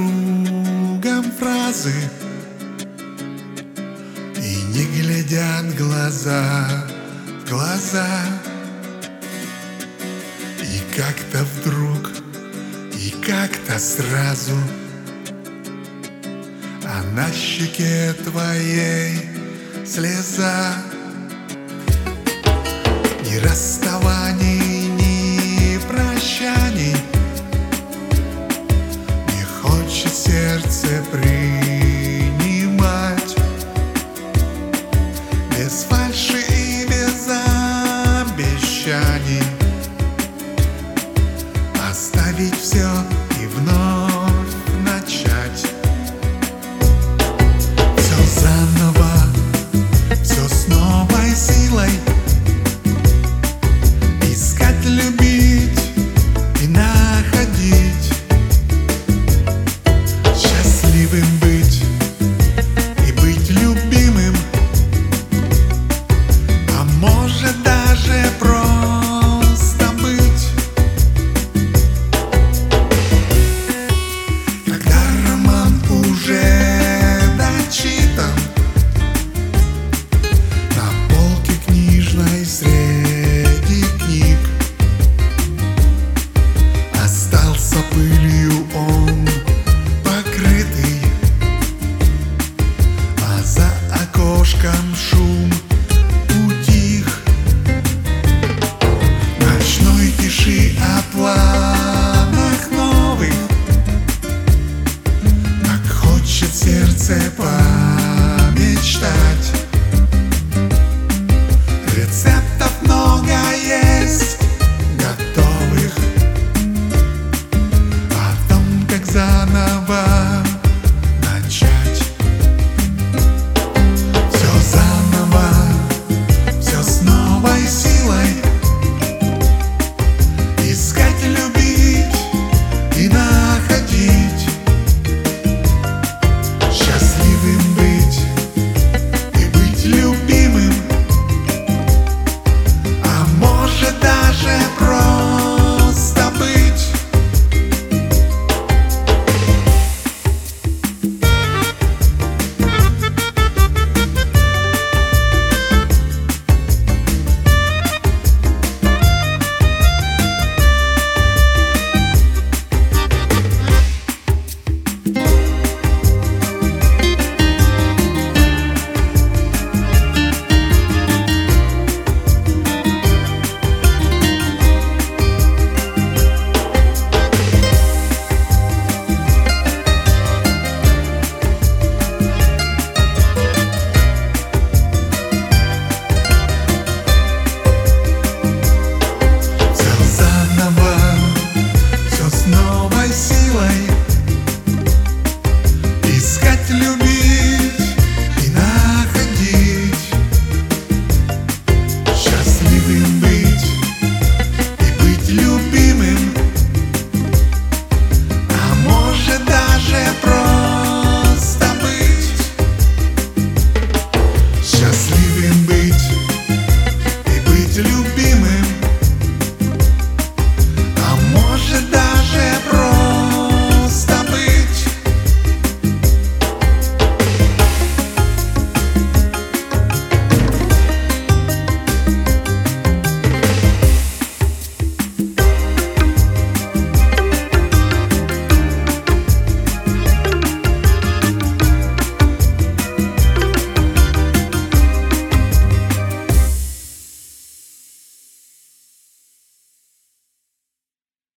другом фразы и не глядят глаза в глаза. И как-то вдруг, и как-то сразу, а на щеке твоей слеза. Ни расставаний, ни прощаний не хочет сердце принимать. Без фальши и без обещаний оставить все и вновь начать. Все заново, все с новой силой. Искать, любить и находить. Счастливым быть и быть любимым, а может даже просто быть. Когда роман уже дочитан, на полке книжной среди книг остался пылью он покрытый, а за окошком шум утих. Ночной тиши о планах новых так хочет сердце